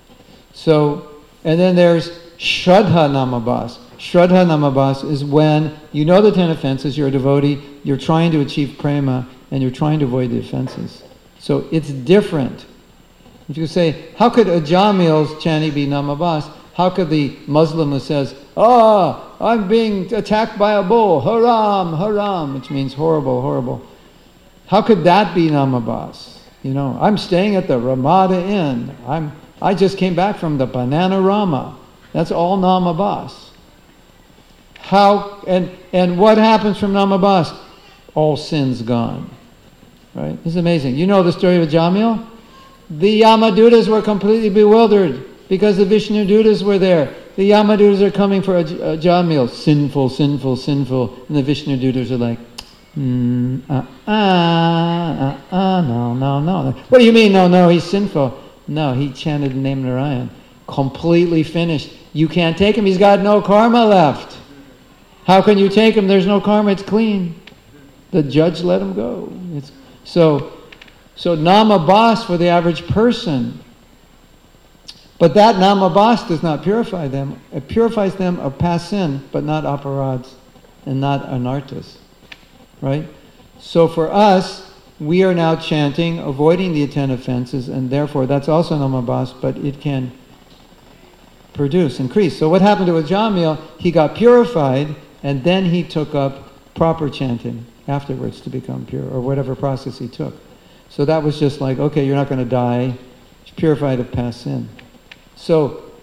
Speaker 1: So, and then there's Shraddha Namabhas. Shraddha Namabhas is when you know the ten offenses, you're a devotee, you're trying to achieve prema, and you're trying to avoid the offenses. So it's different. If you say, how could a Jamil's chanting be Namabhas? How could the Muslim who says, ah, oh, I'm being attacked by a bull, haram, haram, which means horrible, horrible. How could that be Namabhas? You know, I'm staying at the Ramada Inn. I'm, I just came back from the Panorama. That's all Namabhas. How, and, and what happens from Namabhas? All sins gone. Right? It's amazing. You know the story of Jamil? The Yamadutas were completely bewildered because the Vishnu Dutas were there. The Yamadutas are coming for a, a Jamil. Sinful, sinful, sinful. And the Vishnu Dutas are like, mm, uh, uh, uh, uh, no, no, no. What do you mean, no, no, he's sinful? No, he chanted the name Narayan. Completely finished. You can't take him. He's got no karma left. How can you take him? There's no karma. It's clean. The judge let him go. It's, so, so Namabhas for the average person. But that Namabhas does not purify them. It purifies them of past sin, but not aparads and not anarthas. Right? So for us, we are now chanting, avoiding the ten offenses, and therefore that's also Namabhas, but it can produce, increase. So what happened to Ajamil? He got purified, and then he took up proper chanting afterwards to become pure, or whatever process he took. So that was just like, okay, you're not going to die. It's purified of past sin. So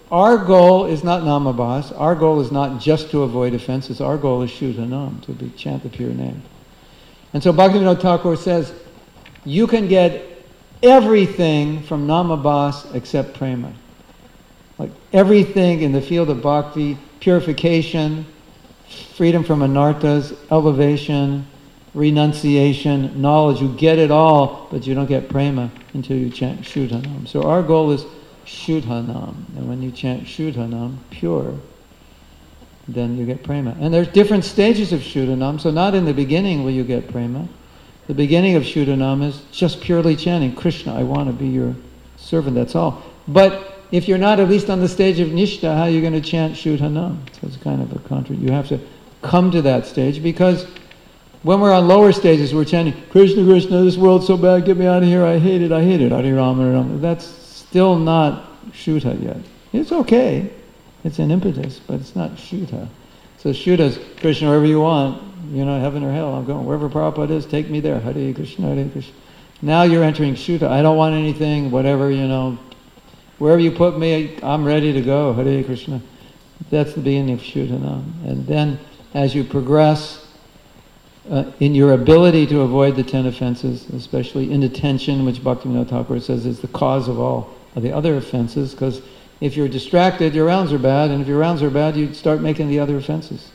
Speaker 1: our goal is not namabhas. Our goal is not just to avoid offenses. Our goal is Shuddhanam, to be, chant the pure name. And so Bhaktivinoda Thakur says, you can get everything from namabhas except prema. Like everything in the field of bhakti, purification, freedom from anarthas, elevation, renunciation, knowledge, you get it all, but you don't get prema until you chant Shuddhanam. So our goal is Shuddhanam. And when you chant Shuddhanam, pure, then you get prema. And there's different stages of Shuddhanam, so not in the beginning will you get prema. The beginning of Shuddhanam is just purely chanting, Krishna, I want to be your servant, that's all. But if you're not at least on the stage of Nishta, how are you going to chant Shuddhanam? So it's kind of a contra. You have to come to that stage, because when we're on lower stages, we're chanting, Krishna, Krishna, this world's so bad, get me out of here, I hate it, I hate it, Hare Rama, Hare Rama. That's still not Shuddha yet. It's okay. It's an impetus, but it's not Shuddha. So Shuddha's, Krishna, wherever you want, you know, heaven or hell, I'm going, wherever Prabhupada is, take me there, Hare Krishna, Hare Krishna. Now you're entering Shuddha. I don't want anything, whatever, you know, wherever you put me, I'm ready to go, Hare Krishna. That's the beginning of Shuddhanam. And then, as you progress uh, in your ability to avoid the ten offenses, especially inattention, which Bhaktivinoda Thakur says is the cause of all of the other offenses, because if you're distracted, your rounds are bad, and if your rounds are bad, you start making the other offenses.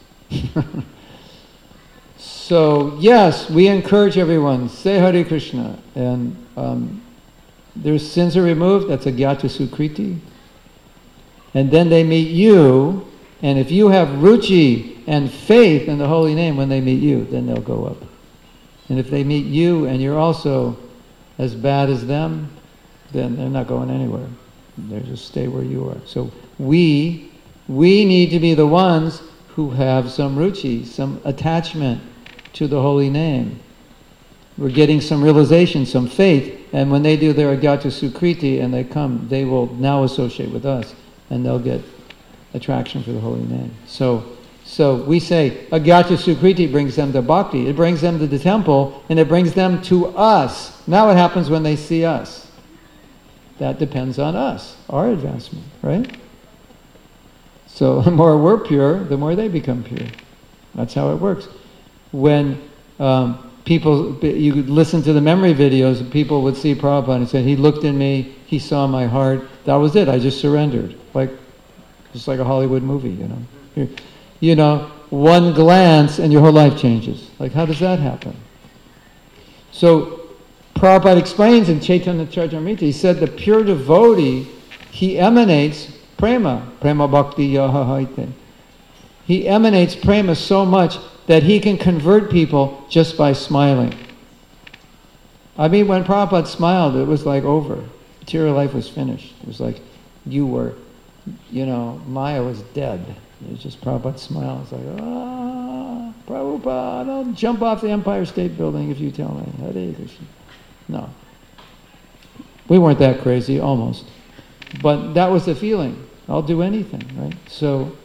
Speaker 1: So, yes, we encourage everyone, say Hare Krishna, and um, their sins are removed, that's a Gyata Sukriti. And then they meet you, and if you have ruchi and faith in the holy name when they meet you, then they'll go up. And if they meet you and you're also as bad as them, then they're not going anywhere. They just stay where you are. So we, we need to be the ones who have some ruchi, some attachment to the holy name. We're getting some realization, some faith, and when they do their Agyata Sukriti and they come, they will now associate with us, and they'll get attraction for the holy name. So, so we say Agyata Sukriti brings them to bhakti, it brings them to the temple, and it brings them to us. Now what happens when they see us? That depends on us, our advancement, right? So the more we're pure, the more they become pure. That's how it works. When um, people, you could listen to the memory videos, and people would see Prabhupada and say, he looked in me, he saw my heart, that was it, I just surrendered. Like, just like a Hollywood movie, you know. You, you know, one glance and your whole life changes. Like, how does that happen? So, Prabhupada explains in Chaitanya Charitamrita, he said the pure devotee, he emanates prema, prema bhakti yaha haite. He emanates prema so much that he can convert people just by smiling. I mean, when Prabhupada smiled, it was like over. Material life was finished. It was like you were, you know, Maya was dead. It was just Prabhupada smile. It's like, ah, Prabhupada, I'll jump off the Empire State Building if you tell me. Hare Krishna. No. We weren't that crazy, almost. But that was the feeling. I'll do anything, right? So,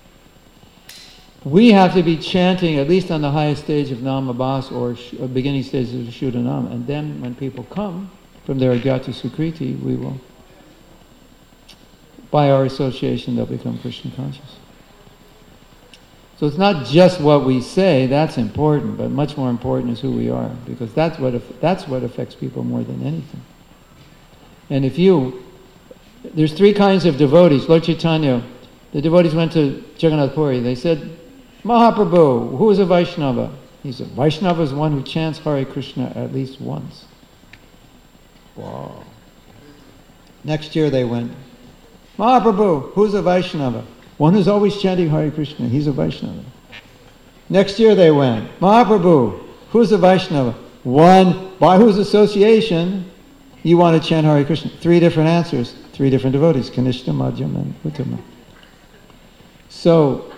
Speaker 1: we have to be chanting at least on the highest stage of Namabhas or, sh- or beginning stages of Shuddhanam, and then when people come from their Agyata Sukriti, we will, by our association, they'll become Krishna conscious. So it's not just what we say, that's important, but much more important is who we are, because that's what af- that's what affects people more than anything. And if you, there's three kinds of devotees. Lord Chaitanya, the devotees went to Jagannath Puri, they said, Mahaprabhu, who is a Vaishnava? He said, Vaishnava is one who chants Hare Krishna at least once. Wow. Next year they went, Mahaprabhu, who's a Vaishnava? One who's always chanting Hare Krishna, he's a Vaishnava. Next year they went, Mahaprabhu, who's a Vaishnava? One, by whose association you want to chant Hare Krishna? Three different answers, three different devotees, Kanishta, Madhyam, and Uttama. So,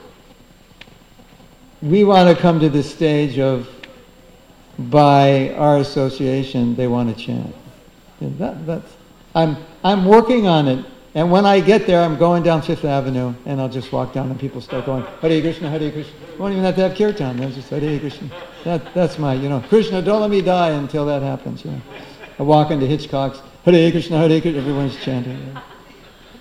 Speaker 1: we want to come to this stage of, by our association, they want to chant. And that, that's, I'm, I'm working on it. And when I get there, I'm going down Fifth Avenue, and I'll just walk down, and people start going, Hare Krishna, Hare Krishna. You won't even have to have kirtan. They'll just Hare Krishna. That, that's my, you know, Krishna, don't let me die until that happens. You know. I walk into Hitchcock's, Hare Krishna, Hare Krishna, everyone's chanting.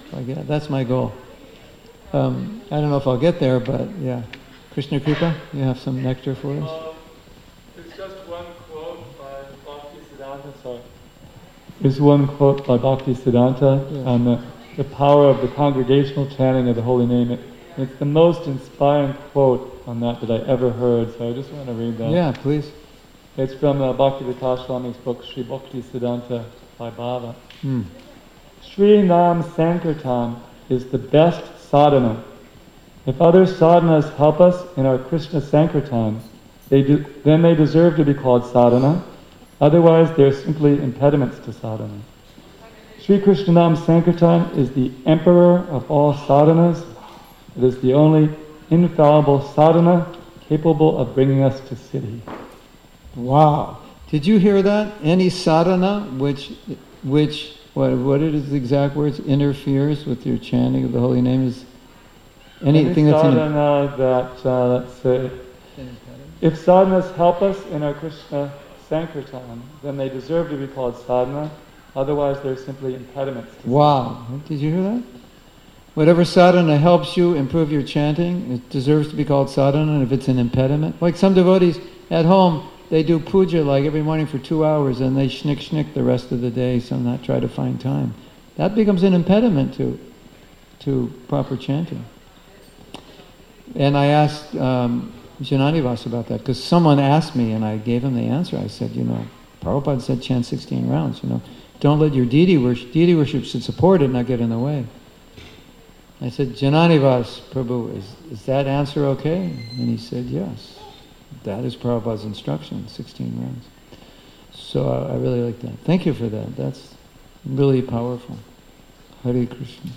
Speaker 1: If I get, that's my goal. Um, I don't know if I'll get there, but yeah. Krishna Kripa, you have some nectar for us?
Speaker 3: Um, it's just one quote by Bhakti Siddhanta. Sorry. There's one quote by Bhakti Siddhanta
Speaker 1: Yeah.
Speaker 3: on the, the power of the congregational chanting of the holy name. It, it's the most inspiring quote on that that I ever heard, so I just want to read that.
Speaker 1: Yeah, please.
Speaker 3: It's from uh, Bhaktivedanta Swami's book, Sri Bhakti Siddhanta by Bhava.
Speaker 1: Hmm.
Speaker 3: Sri Nam Sankirtan is the best sadhana. If other sadhanas help us in our Krishna Sankirtan, they do, then they deserve to be called sadhana. Otherwise, they are simply impediments to sadhana. Sri Krishnanam Sankirtan is the emperor of all sadhanas. It is the only infallible sadhana capable of bringing us to siddhi.
Speaker 1: Wow. Did you hear that? Any sadhana which, which what, what are the exact words, interferes with your chanting of the holy name is anything
Speaker 3: Any
Speaker 1: that's in
Speaker 3: sadhana that, uh, let's say, if sadhanas help us in our Krishna Sankirtan, then they deserve to be called sadhana. Otherwise, they're simply impediments to
Speaker 1: Wow. Did you hear that? Whatever sadhana helps you improve your chanting, it deserves to be called sadhana, and if it's an impediment. Like some devotees at home, they do puja like every morning for two hours and they schnick schnick the rest of the day, so not try to find time. That becomes an impediment to, to proper chanting. And I asked um, Jananivas about that, because someone asked me and I gave him the answer. I said, you know, Prabhupada said chant sixteen rounds, you know. Don't let your deity worship, deity worship should support it, not get in the way. I said, Jananivas, Prabhu, is, is that answer okay? And he said, yes. That is Prabhupada's instruction, sixteen rounds. So I, I really like that. Thank you for that. That's really powerful. Hare Krishna.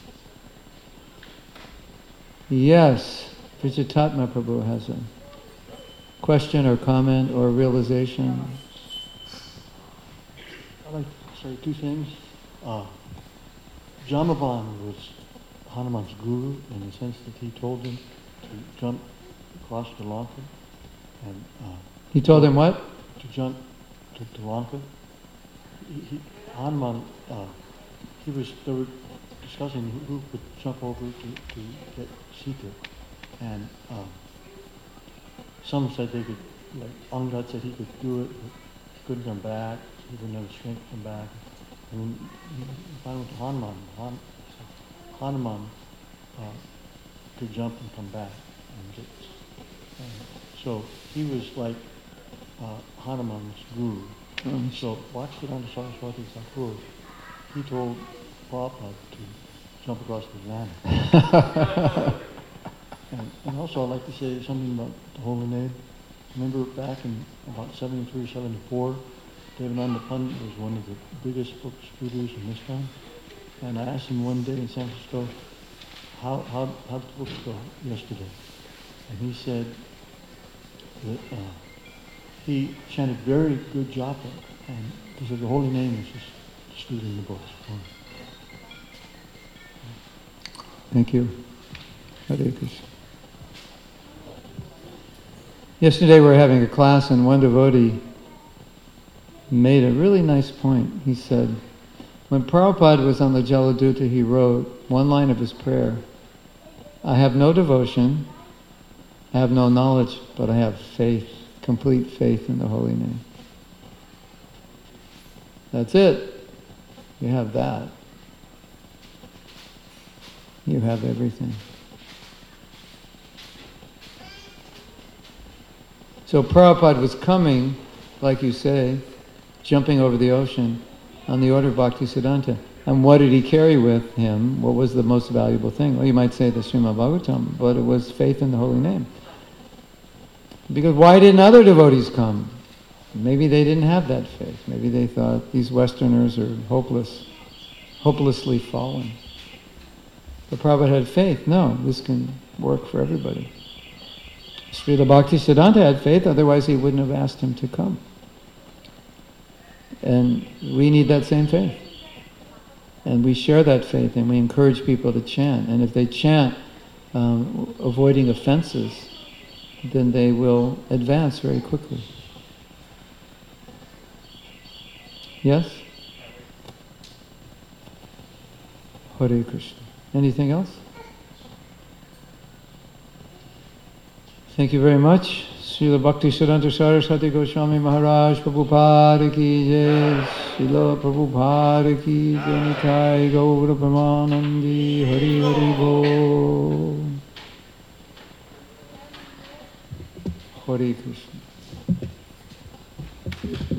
Speaker 1: Yes, Vijatatma Prabhu has a question or comment or realization.
Speaker 4: I'd like to say two things. Uh, Jambavan was Hanuman's guru in the sense that he told him to jump across to Lanka. And, uh,
Speaker 1: He told him what?
Speaker 4: To jump to, to Lanka. He, he, Hanuman, uh, he was, they were discussing who could jump over to, to get Sita. And uh, some said they could, like Angad said he could do it, but he couldn't come back. He wouldn't have the strength to come back. And then he finally went to Hanuman. Han, Hanuman uh, could jump and come back. And get, uh, so he was like uh, Hanuman's guru.
Speaker 1: Um,
Speaker 4: So Bhaktivedanta Saraswati Thakur, he told Prabhupada to jump across the Atlantic. and, and also I'd like to say something about the holy name. Remember back in about seventy-three, seventy-four, Devananda Pandit was one of the biggest book distributors in this town. And I asked him one day in San Francisco, how, how, how did the books go yesterday? And he said that uh, he chanted very good japa, and he said the holy name is just distributing the books for him.
Speaker 1: Thank you. Hare Krishna. Yesterday we were having a class and one devotee made a really nice point. He said, when Prabhupada was on the Jaladuta, he wrote one line of his prayer, I have no devotion, I have no knowledge, but I have faith, complete faith in the holy name. That's it. You have that. You have everything. So Prabhupada was coming, like you say, jumping over the ocean on the order of Bhaktisiddhanta. And what did he carry with him? What was the most valuable thing? Well, you might say the Srimad Bhagavatam, but it was faith in the holy name. Because why didn't other devotees come? Maybe they didn't have that faith. Maybe they thought these Westerners are hopeless, hopelessly fallen. But Prabhupada had faith. No, this can work for everybody. Srila Bhaktisiddhanta had faith, otherwise he wouldn't have asked him to come. And we need that same faith. And we share that faith and we encourage people to chant. And if they chant um, avoiding offenses, then they will advance very quickly. Yes? Hare Krishna. Anything else? Thank you very much. Srila Bhaktisiddhanta Saraswati Goswami Maharaj Prabhupada ki jai. Srila Prabhupada ki jai. Nitai Gaura Premanandi Hari Hari Bo. Hare Krishna.